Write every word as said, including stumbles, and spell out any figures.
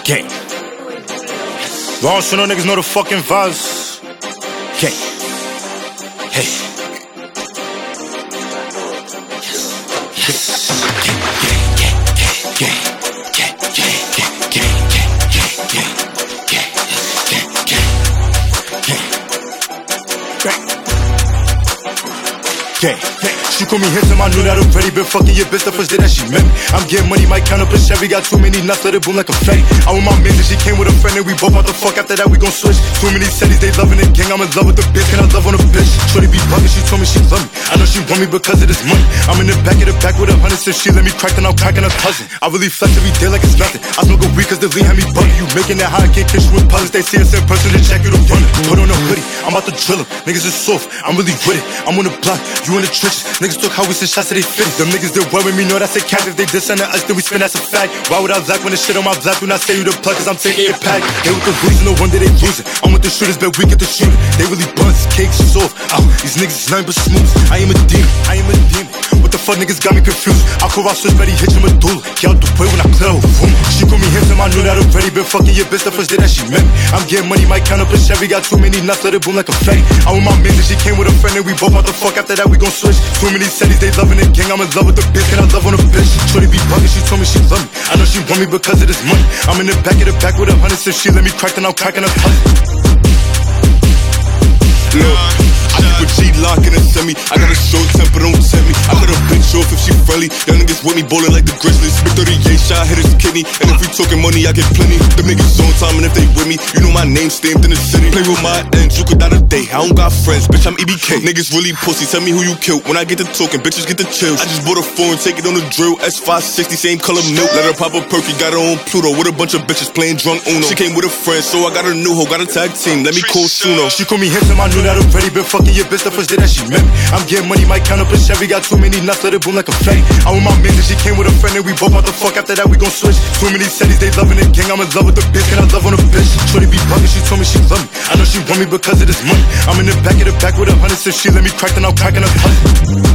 Gang. Long so no niggas know the fucking vibes. Gang. Hey. Yes. Gang, gang, gang, gang, gang, gang, gang, gang, gang, gang, gang, gang, gang. Gang, gang. She called me handsome, I knew that already. Been fucking your bitch the first day that she met me. I'm getting money, might count up a Chevy. Got too many nuts, let it boom like a fatty. I with my man, she came with a friend and we both out the fuck. After that we gon' switch. Too many cities, they loving the gang. I'm in love with the bitch and I love on the bitch. Shorty be bugging, she told me she love me. I know she want me because of this money. I'm in the back of the back with a hundred. Since she let me crack, then I'm cracking her cousin. I really flex every day like it's nothing. I smoke a weed cause the lean had me bugging. You making that high, I can't kiss you with puzzles. They see us in person, they check you to run it. Put on a hoodie, I'm about to drill them. Niggas is soft, I'm really with it. I'm on the block, you in the trenches. Niggas talk how we send shots to they fit. Them niggas that worry me know that's a cap. If they diss on us, then we spin, that's a fact. Why would I lack when the shit on my block? Do not say you the plug, cause I'm taking your pack. They with the reason, no wonder they losing. I'm with the shooters, but we get the shooter. They really buzz, cakes, soft. Oh, these niggas is nothing but smooth. I am a demon, I am a demon. What the fuck niggas got me confused? I call out switch, better hit you with doula. Get out the way when I clear a room. She called me handsome, I knew that already. Been fucking your bitch the first day that she met me. I'm getting money, might count up a Chevy. Got too many nuts, let it boom like a fatty. I with my man, she came with a friend and we both out the fuck. After that we gon' switch. Too many cities, they loving the gang. I'm in love with the bitch and I love on the bitch. Shorty be bugging, she told me she love me. I know she want me because of this money. I'm in the back of the back with a hundred. Since she let me crack, then I'm cracking her cousin. Look, I keep a G-lock in a semi. I got a short temper, don't tempt me. I cut a bitch off if she friendly. Young niggas with me bowling like the Grizzlies. Big thirty-eight shot, hit his kidney. And if we talking money, I get plenty. Them niggas on time, and if they with me, you know my name stamped in the city. Play with my ends, you could die today. I don't got friends, bitch, I'm E B K. Niggas really pussy, tell me who you killed. When I get to talking, bitches get the chills. I just bought a foreign, take it on the drill. S five sixty, same color milk. Let her pop a perky, got her own Pluto. With a bunch of bitches playing drunk Uno. She came with a friend, so I got a new hoe, got a tag team. Let me call Suno. She called me handsome, I knew that already. Been fucking your bitch the first day that she met me. I'm getting money, might count up a Chevy. Got too many nuts, let it boom like a fatty. I with my man, she came with a friend and we both out the fuck. After that we gon' switch. Too many cities, they loving the gang. I'm in love with the bitch and I love on the bitch. Shorty be bugging, she told me she love me. I know she want me because of this money. I'm in the back of the back with a hundred. Since she let me crack, then I'm cracking her cousin.